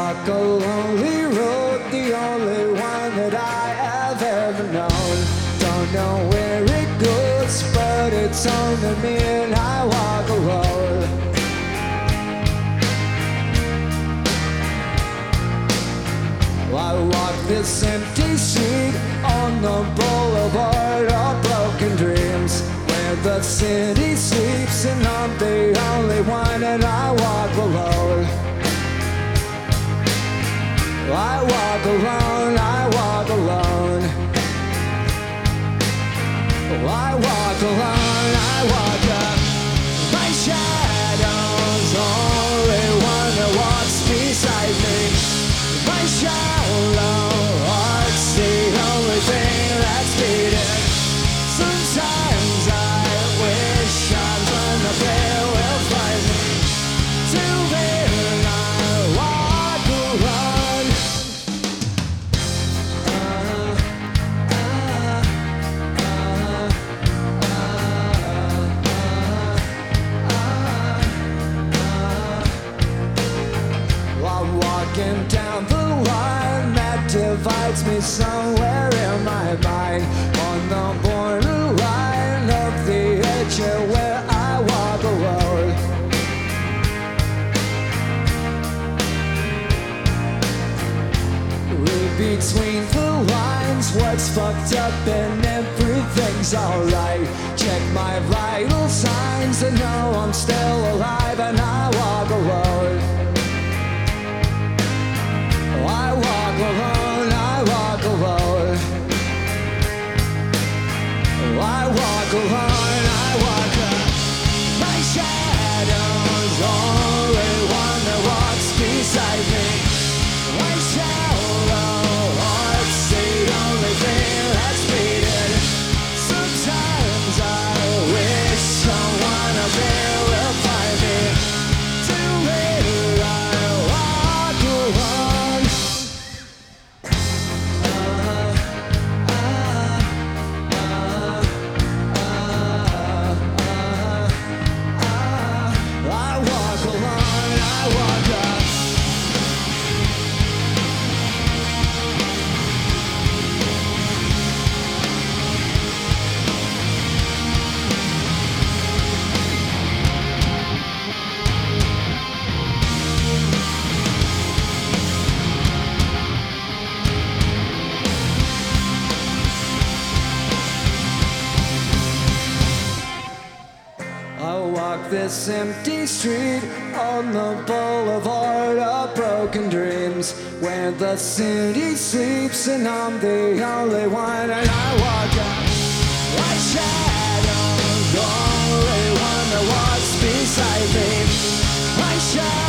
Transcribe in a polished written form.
walk a lonely road, the only one that I have ever known. Don't know where it goes, but it's only me and I walk alone. I walk this empty street on the boulevard of broken dreams, where the city sleeps and I'm the only one and I walk alone. I walk alone, I walk alone. I walk alone, I walk up. My shadow's only one that walks beside me. My shallow heart's the only thing that's beating. Sometimes I wish I'd run up there will find me. Till then I walk alone. I'm walking down the line that divides me somewhere in my mind, on the borderline of the edge where I walk alone. Read between the lines what's fucked up and everything's alright. Check my vital signs and know I'm still alive and I walk alone. I walk alone, I walk alone. I walk alone, I walk up. My shadow's only one that walks beside me. My shallow heart's the only thing that's beating. Sometimes I wish someone up there will find me. Too late, I walk alone. I walk alone, I walk up. I walk this empty street on the boulevard of broken dreams, where the city sleeps and I'm the only one and I walk up. My shadow's the only one that walks beside me. My shadow